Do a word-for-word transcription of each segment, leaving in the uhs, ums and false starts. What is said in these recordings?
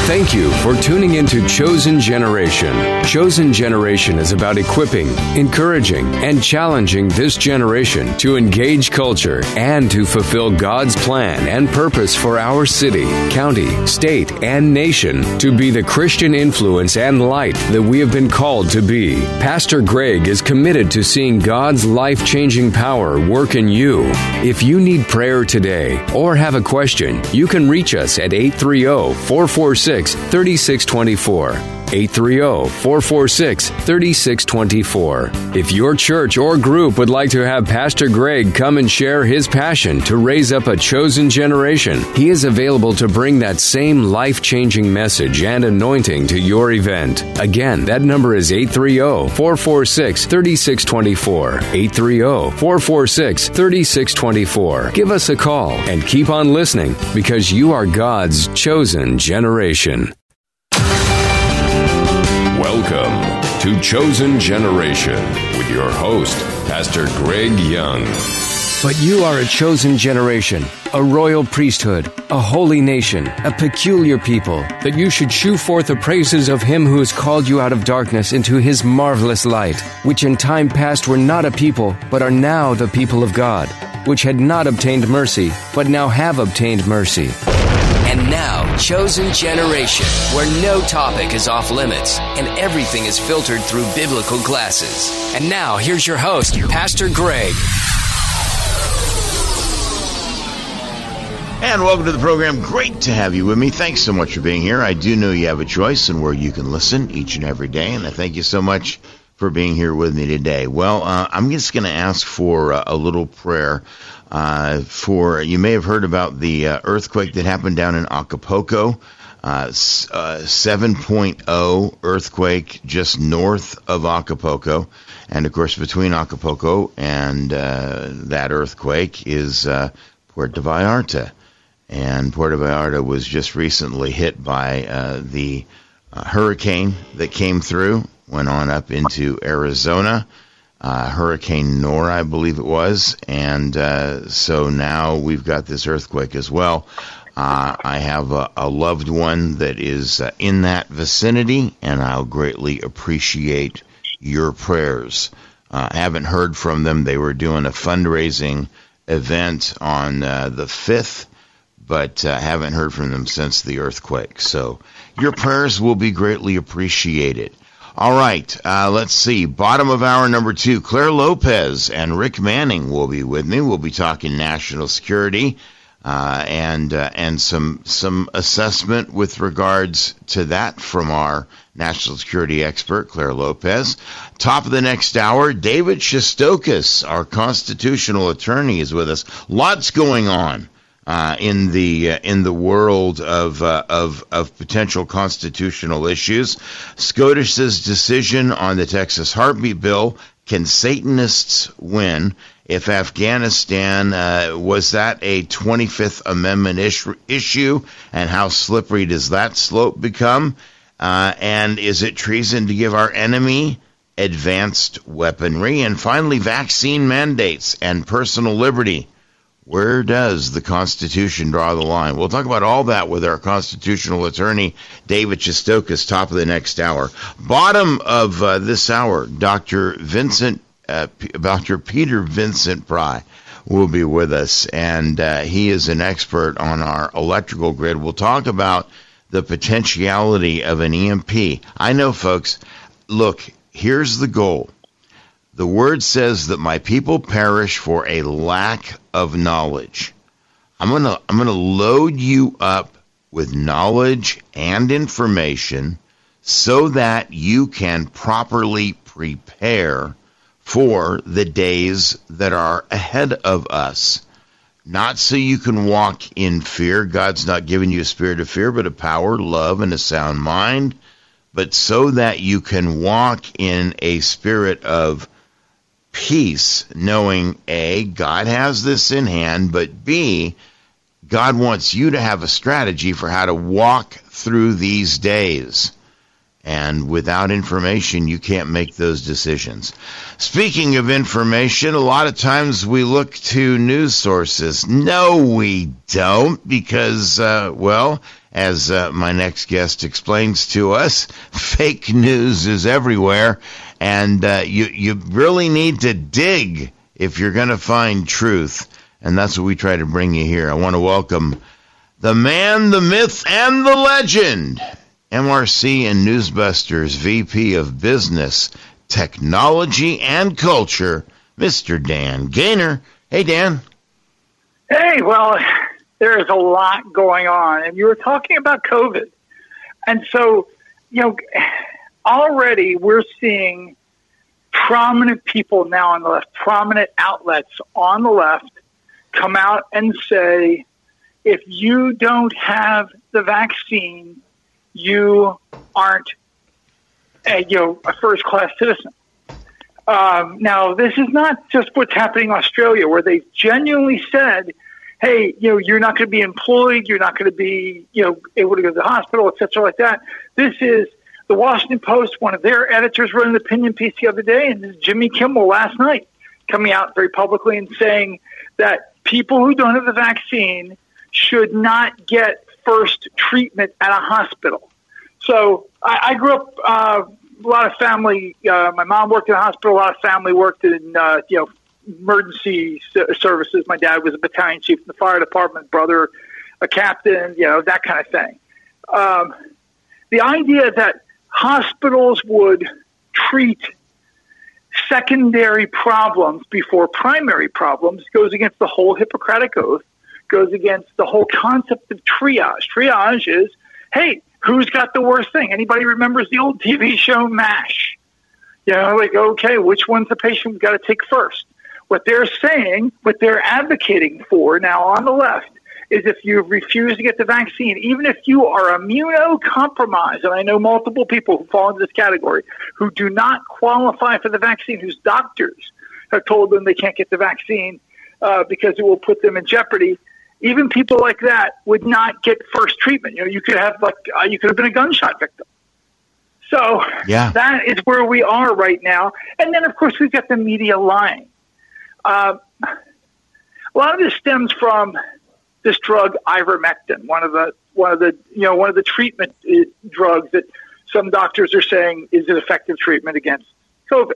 Thank you for tuning into Chosen Generation. Chosen Generation is about equipping, encouraging, and challenging this generation to engage culture and to fulfill God's plan and purpose for our city, county, state, and nation to be the Christian influence and light that we have been called to be. Pastor Greg is committed to seeing God's life-changing power work in you. If you need prayer today or have a question, you can reach us at eight three zero, four four six, three six two four. eight three zero, four four six, three six two four. If your church or group would like to have Pastor Greg come and share his passion to raise up a chosen generation, he is available to bring that same life-changing message and anointing to your event. Again, that number is eight three zero, four four six, three six two four. eight three zero, four four six, three six two four. Give us a call and keep on listening because you are God's chosen generation. Welcome to Chosen Generation with your host, Pastor Greg Young. But you are a chosen generation, a royal priesthood, a holy nation, a peculiar people, that you should shew forth the praises of him who has called you out of darkness into his marvelous light, which in time past were not a people, but are now the people of God, which had not obtained mercy, but now have obtained mercy. And now, Chosen Generation, where no topic is off limits and everything is filtered through biblical glasses. And now, here's your host, Pastor Greg. And welcome to the program. Great to have you with me. Thanks so much for being here. I do know you have a choice in where you can listen each and every day, and I thank you so much for being here with me today. Well, uh, I'm just going to ask for uh, a little prayer. Uh, for you may have heard about the uh, earthquake that happened down in Acapulco, uh, uh, seven point oh earthquake just north of Acapulco. And, of course, between Acapulco and uh, that earthquake is uh, Puerto Vallarta. And Puerto Vallarta was just recently hit by uh, the uh, hurricane that came through, went on up into Arizona. Uh, Hurricane Nora, I believe it was, and uh, so now we've got this earthquake as well. Uh, I have a, a loved one that is uh, in that vicinity, and I'll greatly appreciate your prayers. Uh, I haven't heard from them. They were doing a fundraising event on uh, the fifth, but I uh, haven't heard from them since the earthquake. So your prayers will be greatly appreciated. All right, uh, let's see. Bottom of hour number two, Claire Lopez and Rick Manning will be with me. We'll be talking national security uh, and uh, and some some assessment with regards to that from our national security expert, Claire Lopez. Top of the next hour, David Shestokas, our constitutional attorney, is with us. Lots going on. Uh, in the uh, in the world of uh, of of potential constitutional issues. SCOTUS's decision on the Texas heartbeat bill. Can Satanists win? If Afghanistan, uh, was that a twenty-fifth Amendment ish- issue? And how slippery does that slope become? Uh, and is it treason to give our enemy advanced weaponry? And finally, vaccine mandates and personal liberty. Where does the Constitution draw the line? We'll talk about all that with our constitutional attorney, David Shestokas, top of the next hour. Bottom of uh, this hour, Doctor Vincent, uh, P- Doctor Peter Vincent Pry will be with us, and uh, he is an expert on our electrical grid. We'll talk about the potentiality of an E M P. I know, folks, look, here's the goal. The word says that my people perish for a lack of knowledge. I'm going to I'm going to load you up with knowledge and information so that you can properly prepare for the days that are ahead of us. Not so you can walk in fear. God's not giving you a spirit of fear, but a power, love, and a sound mind. But so that you can walk in a spirit of peace, knowing A, God has this in hand, but B, God wants you to have a strategy for how to walk through these days. And without information, you can't make those decisions. Speaking of information, a lot of times we look to news sources. No, we don't, because, uh, well, as uh, my next guest explains to us, fake news is everywhere, and uh, you, you really need to dig if you're going to find truth, and that's what we try to bring you here. I want to welcome the man, the myth, and the legend, M R C and Newsbusters V P of Business, Technology, and Culture, Mister Dan Gaynor. Hey, Dan. Hey, well, there is a lot going on, and you were talking about COVID. And so, you know, already we're seeing prominent people now on the left, prominent outlets on the left come out and say, if you don't have the vaccine, you aren't a, you know, a first-class citizen. Um, now, this is not just what's happening in Australia, where they've genuinely said, hey, you know, you're not going to be employed, you're not going to be, you know, able to go to the hospital, et cetera, like that. This is the Washington Post, one of their editors wrote an opinion piece the other day, and this is Jimmy Kimmel last night coming out very publicly and saying that people who don't have the vaccine should not get first treatment at a hospital. So I, I grew up, uh, a lot of family, uh, my mom worked in a hospital, a lot of family worked in, uh, you know, emergency services. My dad was a battalion chief in the fire department, brother, a captain, you know, that kind of thing. Um, the idea that hospitals would treat secondary problems before primary problems goes against the whole Hippocratic Oath, goes against the whole concept of triage. Triage is, hey, who's got the worst thing? Anybody remembers the old T V show MASH? You know, like, okay, which one's the patient we've got to take first? What they're saying, what they're advocating for now on the left, is if you refuse to get the vaccine, even if you are immunocompromised, and I know multiple people who fall into this category, who do not qualify for the vaccine, whose doctors have told them they can't get the vaccine uh, because it will put them in jeopardy, even people like that would not get first treatment. You know, you could have like uh, you could have been a gunshot victim. So yeah. That is where we are right now. And then, of course, we've got the media lying. Uh, a lot of this stems from this drug ivermectin, one of the one of the you know one of the treatment uh, drugs that some doctors are saying is an effective treatment against COVID.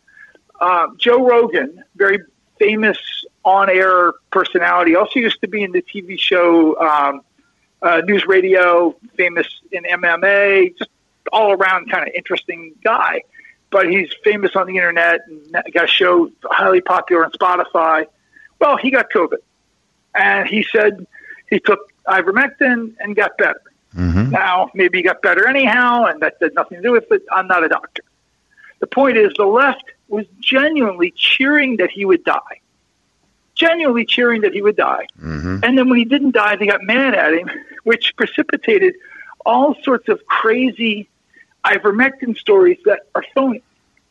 Uh, Joe Rogan, very famous on-air personality, also used to be in the T V show um, uh, News Radio, famous in M M A, just all around kind of interesting guy. But he's famous on the internet and got a show highly popular on Spotify. Well, he got COVID. And he said he took ivermectin and got better. Mm-hmm. Now, maybe he got better anyhow, and that had nothing to do with it. I'm not a doctor. The point is, the left was genuinely cheering that he would die. Genuinely cheering that he would die. Mm-hmm. And then when he didn't die, they got mad at him, which precipitated all sorts of crazy ivermectin stories that are phony.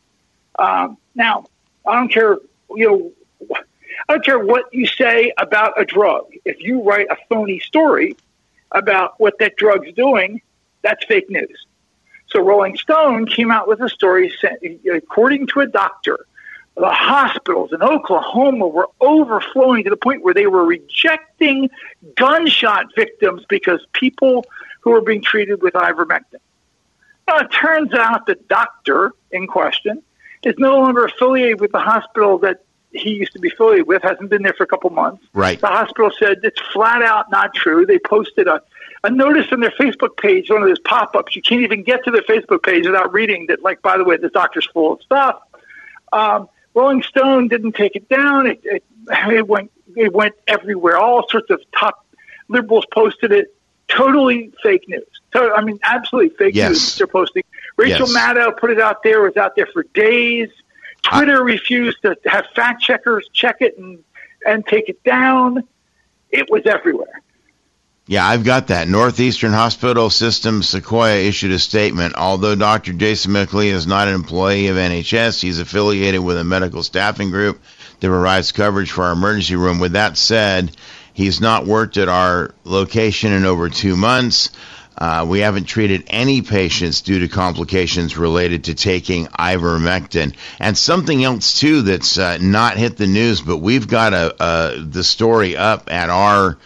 Um, now, I don't care, you know, I don't care what you say about a drug. If you write a phony story about what that drug's doing, that's fake news. So Rolling Stone came out with a story saying, according to a doctor, the hospitals in Oklahoma were overflowing to the point where they were rejecting gunshot victims because people who were being treated with ivermectin. Now, it turns out the doctor in question is no longer affiliated with the hospital that he used to be affiliated with, hasn't been there for a couple months. Right. The hospital said it's flat out not true. They posted a, a notice on their Facebook page, one of those pop-ups. You can't even get to their Facebook page without reading that, like, by the way, this doctor's full of stuff. Um, Rolling Stone didn't take it down. It, it, it went it went everywhere. All sorts of top liberals posted it. Totally fake news. So, I mean, absolutely fake yes. news they're posting. Rachel yes. Maddow put it out there, was out there for days. Twitter I, refused to have fact checkers check it and, and take it down. It was everywhere. Yeah, I've got that. Northeastern Hospital System Sequoia issued a statement. Although Doctor Jason McLean is not an employee of N H S, he's affiliated with a medical staffing group that provides coverage for our emergency room. With that said, he's not worked at our location in over two months. Uh, we haven't treated any patients due to complications related to taking ivermectin. And something else, too, that's uh, not hit the news, but we've got a, a, the story up at our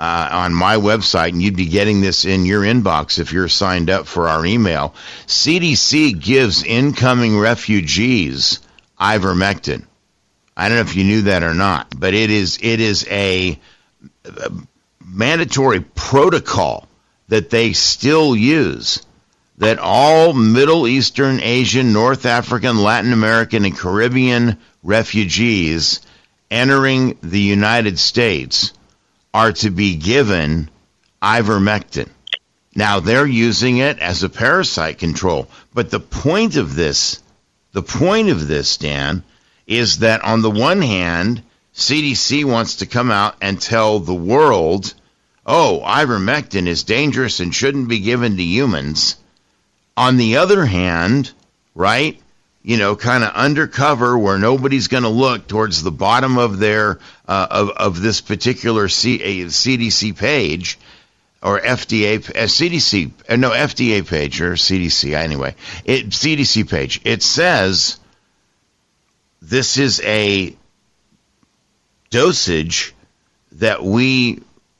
uh, on my website, and you'd be getting this in your inbox if you're signed up for our email. C D C gives incoming refugees ivermectin. I don't know if you knew that or not, but it is it is a, a mandatory protocol that they still use, that all Middle Eastern, Asian, North African, Latin American, and Caribbean refugees entering the United States are to be given ivermectin. Now, they're using it as a parasite control, but the point of this, the point of this, Dan, is that on the one hand, C D C wants to come out and tell the world, oh, ivermectin is dangerous and shouldn't be given to humans. On the other hand, right, you know, kind of undercover where nobody's going to look towards the bottom of their, uh, of, of this particular C- C D C page, or F D A, uh, C D C, uh, no, F D A page, or C D C, anyway, it, C D C page, it says this is a dosage that we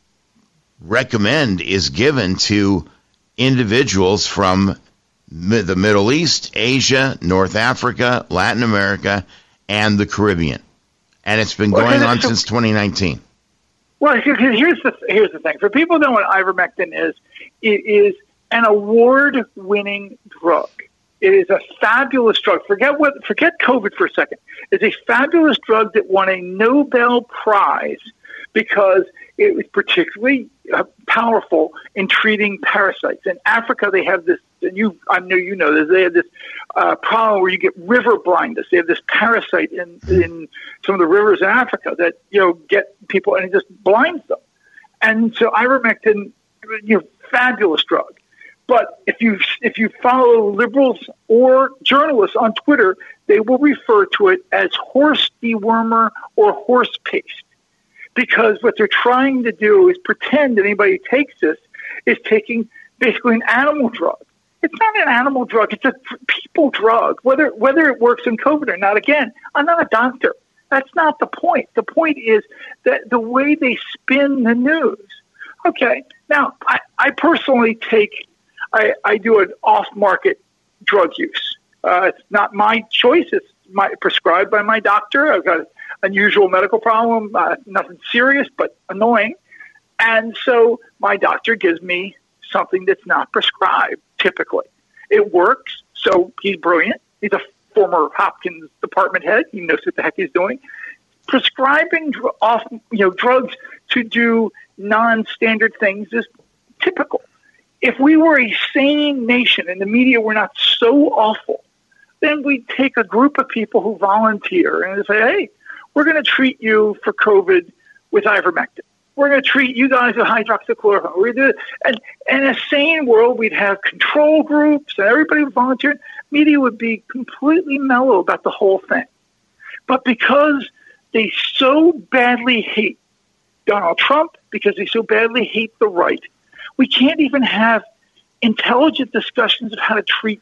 recommend is given to individuals from the Middle East, Asia, North Africa, Latin America, and the Caribbean. And it's been going well, on so, since twenty nineteen. Well, here's the here's the thing. For people who know what ivermectin is, it is an award-winning drug. It is a fabulous drug. Forget what. Forget COVID for a second. It's a fabulous drug that won a Nobel Prize because it was particularly uh, powerful in treating parasites. In Africa, they have this, and you, I know you know this, they have this uh, problem where you get river blindness. They have this parasite in, in some of the rivers in Africa that, you know, get people, and it just blinds them. And so ivermectin, you know, fabulous drug. But if you if you follow liberals or journalists on Twitter, they will refer to it as horse dewormer or horse paste. Because what they're trying to do is pretend that anybody who takes this is taking basically an animal drug. It's not an animal drug. It's a people drug, whether whether it works in COVID or not. Again, I'm not a doctor. That's not the point. The point is that the way they spin the news. Okay, now, I, I personally take, I, I do an off-market drug use. Uh, it's not my choice. It's my, prescribed by my doctor. I've got unusual medical problem, uh, nothing serious, but annoying. And so my doctor gives me something that's not prescribed, typically. It works, so he's brilliant. He's a former Hopkins department head. He knows what the heck he's doing. Prescribing dr- off, you know, drugs to do non-standard things is typical. If we were a sane nation and the media were not so awful, then we'd take a group of people who volunteer and say, hey, we're going to treat you for COVID with ivermectin. We're going to treat you guys with hydroxychloroquine. We're going to do it. And in a sane world, we'd have control groups and everybody would volunteer. Media would be completely mellow about the whole thing. But because they so badly hate Donald Trump, because they so badly hate the right, we can't even have intelligent discussions of how to treat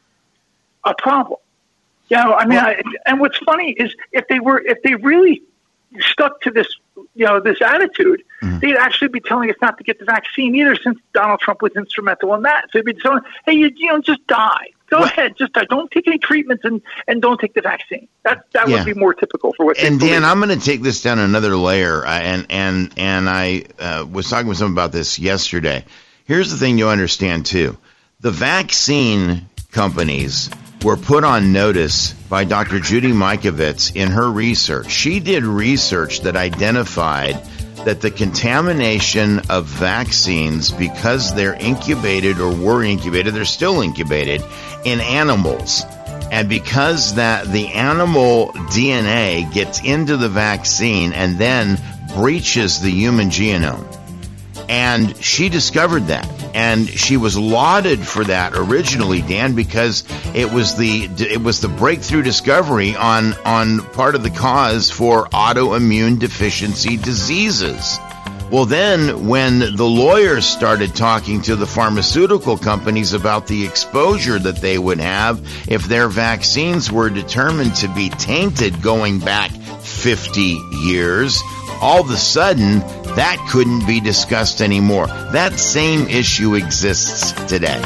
a problem. You know, I mean, well, I, and what's funny is if they were, if they really stuck to this, you know, this attitude, mm-hmm. they'd actually be telling us not to get the vaccine either, since Donald Trump was instrumental in that. So they'd be telling, hey, you, you know, just die. Go well, ahead, just die. Don't take any treatments and, and don't take the vaccine. That that yeah. would be more typical for what. And they Dan, I'm going to take this down another layer, uh, and and and I uh, was talking with someone about this yesterday. Here's the thing you understand too: the vaccine companies were put on notice by Doctor Judy Mikovits in her research. She did research that identified that the contamination of vaccines, because they're incubated or were incubated, they're still incubated in animals. And because that the animal D N A gets into the vaccine and then breaches the human genome. And she discovered that, and she was lauded for that originally, Dan, because it was the it was the breakthrough discovery on on part of the cause for autoimmune deficiency diseases. Well, then when the lawyers started talking to the pharmaceutical companies about the exposure that they would have if their vaccines were determined to be tainted going back fifty years, all of a sudden, That couldn't be discussed anymore. That same issue exists today.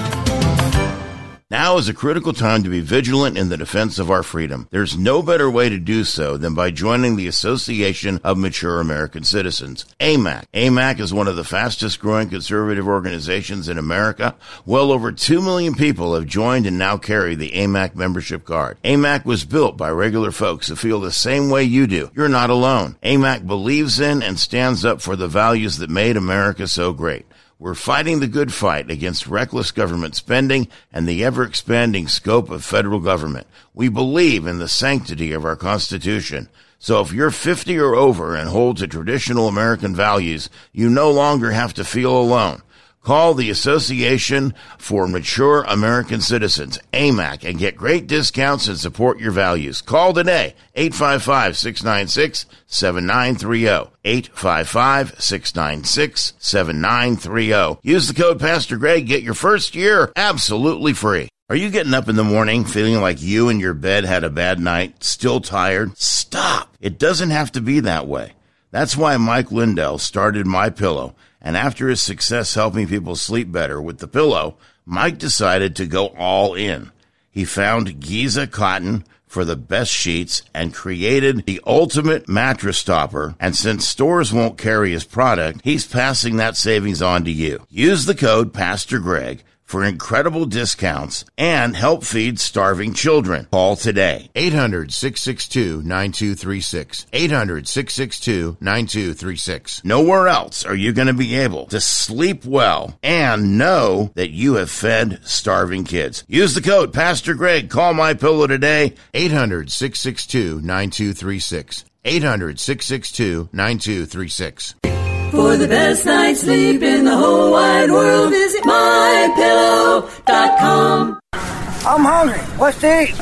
Now is a critical time to be vigilant in the defense of our freedom. There's no better way to do so than by joining the Association of Mature American Citizens, A M A C. A M A C is one of the fastest growing conservative organizations in America. Well over two million people have joined and now carry the A M A C membership card. A M A C was built by regular folks who feel the same way you do. You're not alone. A M A C believes in and stands up for the values that made America so great. We're fighting the good fight against reckless government spending and the ever-expanding scope of federal government. We believe in the sanctity of our Constitution. So if you're fifty or over and hold to traditional American values, you no longer have to feel alone. Call the Association for Mature American Citizens, A M A C, and get great discounts and support your values. Call today, eight five five, six nine six, seven nine three zero, eight five five, six nine six, seven nine three zero. Use the code Pastor Greg, get your first year absolutely free. Are you getting up in the morning feeling like you and your bed had a bad night, still tired? Stop. It doesn't have to be that way. That's why Mike Lindell started MyPillow. And after his success helping people sleep better with the pillow, Mike decided to go all in. He found Giza cotton for the best sheets and created the ultimate mattress topper. And since stores won't carry his product, he's passing that savings on to you. Use the code Pastor Greg for incredible discounts and help feed starving children. Call today. eight hundred, six six two, nine two three six. eight hundred, six six two, nine two three six. Nowhere else are you going to be able to sleep well and know that you have fed starving kids. Use the code Pastor Greg. Call MyPillow today. eight hundred, six six two, nine two three six. eight hundred, six six two, nine two three six. For the best night's sleep in the whole wide world, visit my pillow dot com. I'm hungry. What's to eat?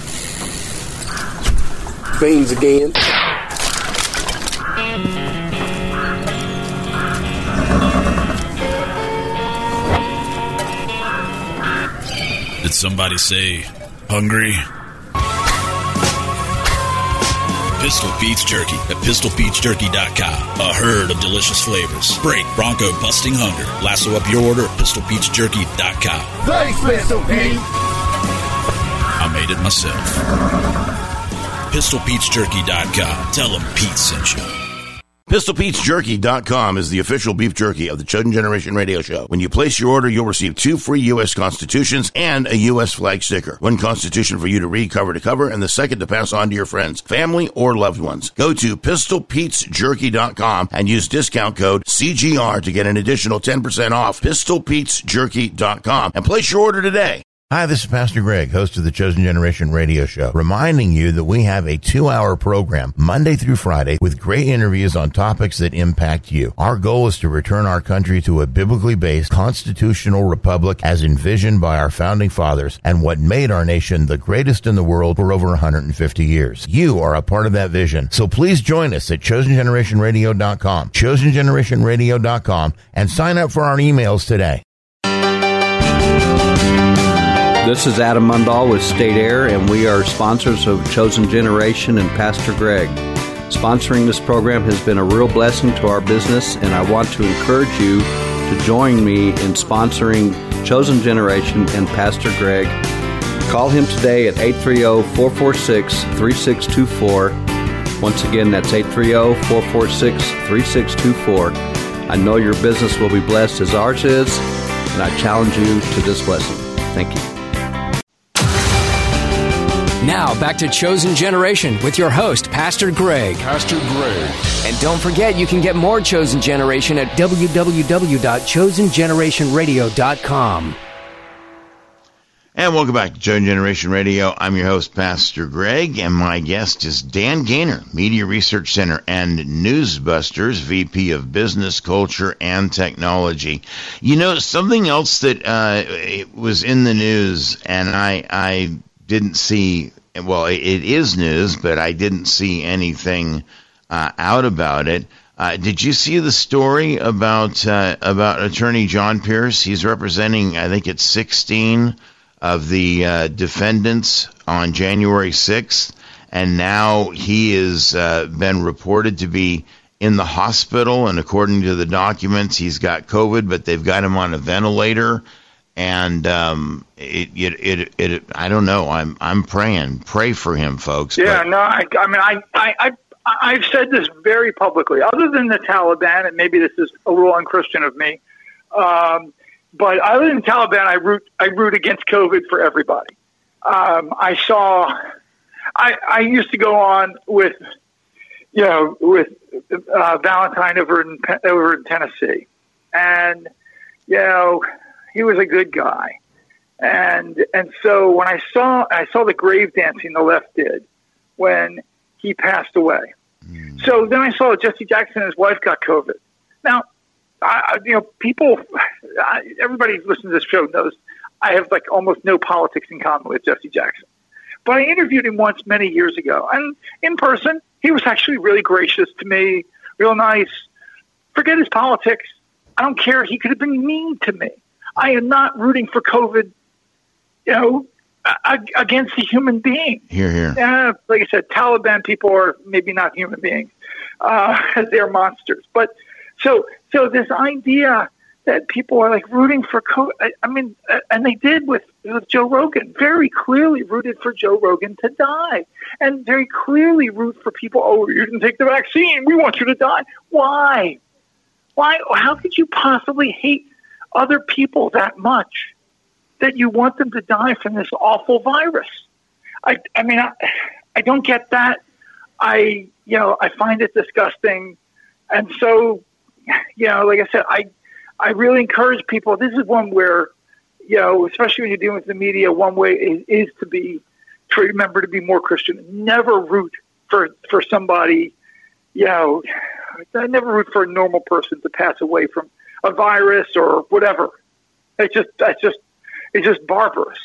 Beans again. Did somebody say hungry? Pistol Pete's Jerky at pistol pete's jerky dot com. A herd of delicious flavors. Break bronco busting hunger. Lasso up your order at pistol pete's jerky dot com. Thanks, Pistol Pete. I made it myself. pistol pete's jerky dot com. Tell them Pete sent you. pistol pete's jerky dot com is the official beef jerky of the Chosen Generation Radio Show. When you place your order, you'll receive two free U S Constitutions and a U S flag sticker. One Constitution for you to read cover to cover, and the second to pass on to your friends, family, or loved ones. Go to pistol pete's jerky dot com and use discount code C G R to get an additional ten percent off. pistol pete's jerky dot com and place your order today. Hi, this is Pastor Greg, host of the Chosen Generation Radio Show, reminding you that we have a two-hour program Monday through Friday with great interviews on topics that impact you. Our goal is to return our country to a biblically based constitutional republic as envisioned by our founding fathers and what made our nation the greatest in the world for over one hundred fifty years. You are a part of that vision, so please join us at chosen generation radio dot com, chosen generation radio dot com, and sign up for our emails today. This is Adam Mundahl with State Air, and we are sponsors of Chosen Generation and Pastor Greg. Sponsoring this program has been a real blessing to our business, and I want to encourage you to join me in sponsoring Chosen Generation and Pastor Greg. Call him today at eight three zero, four four six, three six two four. Once again, that's eight three zero, four four six, three six two four. I know your business will be blessed as ours is, and I challenge you to this blessing. Thank you. Now, back to Chosen Generation with your host, Pastor Greg. Pastor Greg. And don't forget, you can get more Chosen Generation at w w w dot chosen generation radio dot com. And welcome back to Chosen Generation Radio. I'm your host, Pastor Greg, and my guest is Dan Gaynor, Media Research Center and Newsbusters, V P of Business, Culture, and Technology. You know, something else that uh, it was in the news, and I, I didn't see, well, it is news, but I didn't see anything uh, out about it. Uh, did you see the story about uh, about Attorney John Pierce? He's representing, I think it's sixteen of the uh, defendants on January sixth, and now he has uh, been reported to be in the hospital, and according to the documents, he's got COVID, but they've got him on a ventilator. And um, it, it, it, it, I don't know. I'm, I'm praying. Pray for him, folks. Yeah, but, no, I, I mean, I, I, I, I've said this very publicly. Other than the Taliban, and maybe this is a little unchristian of me, um, but other than the Taliban, I root, I root against COVID for everybody. Um, I saw, I, I used to go on with, you know, with uh, Valentine over in over in Tennessee, and you know, he was a good guy, and and so when I saw I saw the grave dancing the left did when he passed away. Mm. So then I saw Jesse Jackson and his wife got COVID. Now, I, you know, people, I, everybody who listens to this show knows I have like almost no politics in common with Jesse Jackson. But I interviewed him once many years ago, and in person, he was actually really gracious to me, real nice. Forget his politics. I don't care. He could have been mean to me. I am not rooting for COVID, you know, against a human being. Here, here. Uh, like I said, Taliban people are maybe not human beings. Uh, they're monsters. But so, so this idea that people are like rooting for COVID, I, I mean, and they did with, with Joe Rogan, very clearly rooted for Joe Rogan to die, and very clearly root for people, oh, you didn't take the vaccine, we want you to die. Why? Why? How could you possibly hate other people that much that you want them to die from this awful virus? I, I mean, I, I don't get that. I, you know, I find it disgusting. And so, you know, like I said, I, I really encourage people. This is one where, you know, especially when you're dealing with the media, one way is, is to be, to remember to be more Christian. Never root for, for somebody, you know, I never root for a normal person to pass away from a virus or whatever. It's just, that's just, it's just barbarous.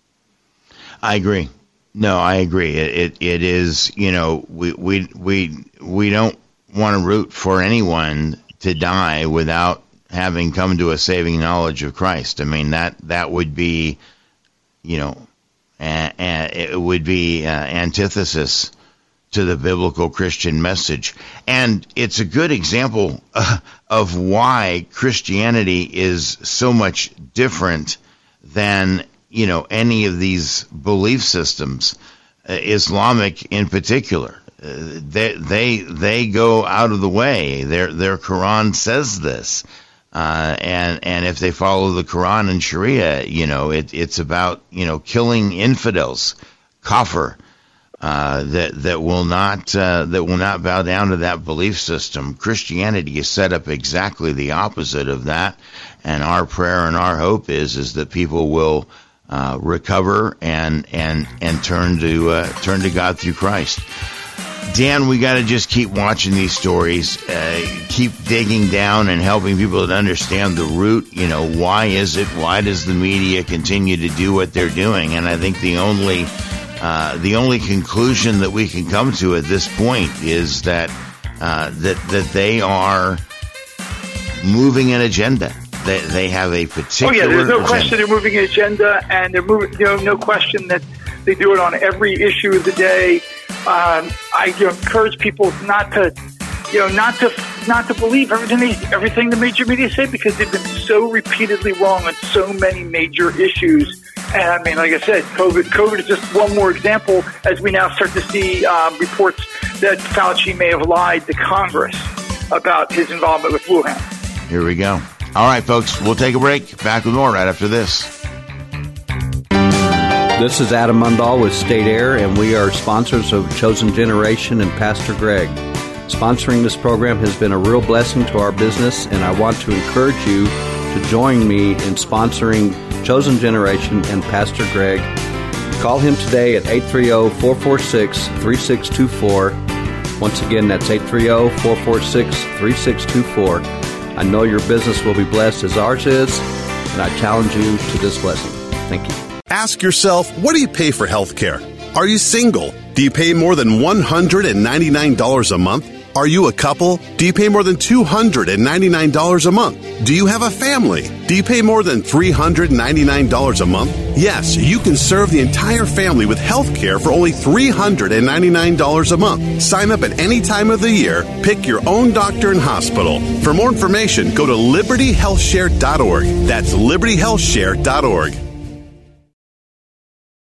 I agree. No, I agree. It, it, it is, you know, we, we, we, we don't want to root for anyone to die without having come to a saving knowledge of Christ. I mean, that, that would be, you know, a, a, it would be uh, antithesis to the biblical Christian message. And it's a good example uh, of why Christianity is so much different than, you know, any of these belief systems, uh, Islamic in particular. Uh, they, they, they go out of the way. Their, their Quran says this. Uh, and, and if they follow the Quran and Sharia, you know, it, it's about, you know, killing infidels, kafir, uh, that, that will not, uh, that will not bow down to that belief system. Christianity is set up exactly the opposite of that. And our prayer and our hope is, is that people will, uh, recover and, and, and turn to, uh, turn to God through Christ. Dan, we got to just keep watching these stories, uh, keep digging down and helping people to understand the root. You know, why is it? Why does the media continue to do what they're doing? And I think the only, uh, the only conclusion that we can come to at this point is that, uh, that, that they are moving an agenda. They, they have a particular. Oh yeah, there's no agenda. question they're moving an agenda, and they're moving. You know, no question that they do it on every issue of the day. Um, I you know, encourage people not to, you know, not to not to believe everything they, everything the major media say, because they've been so repeatedly wrong on so many major issues. And I mean, like I said, COVID COVID is just one more example as we now start to see um, reports that Fauci may have lied to Congress about his involvement with Wuhan. Here we go. All right, folks, we'll take a break. Back with more right after this. This is Adam Mundahl with State Air, and we are sponsors of Chosen Generation and Pastor Greg. Sponsoring this program has been a real blessing to our business, and I want to encourage you to join me in sponsoring Chosen Generation and Pastor Greg. Call him today at eight three zero, four four six, three six two four. Once again, that's eight three zero, four four six, three six two four. I know your business will be blessed as ours is, and I challenge you to this blessing. Thank you. Ask yourself, what do you pay for health care? Are you single? Do you pay more than one hundred ninety-nine dollars a month? Are you a couple? Do you pay more than two hundred ninety-nine dollars a month? Do you have a family? Do you pay more than three hundred ninety-nine dollars a month? Yes, you can serve the entire family with health care for only three hundred ninety-nine dollars a month. Sign up at any time of the year. Pick your own doctor and hospital. For more information, go to liberty health share dot org. That's liberty health share dot org.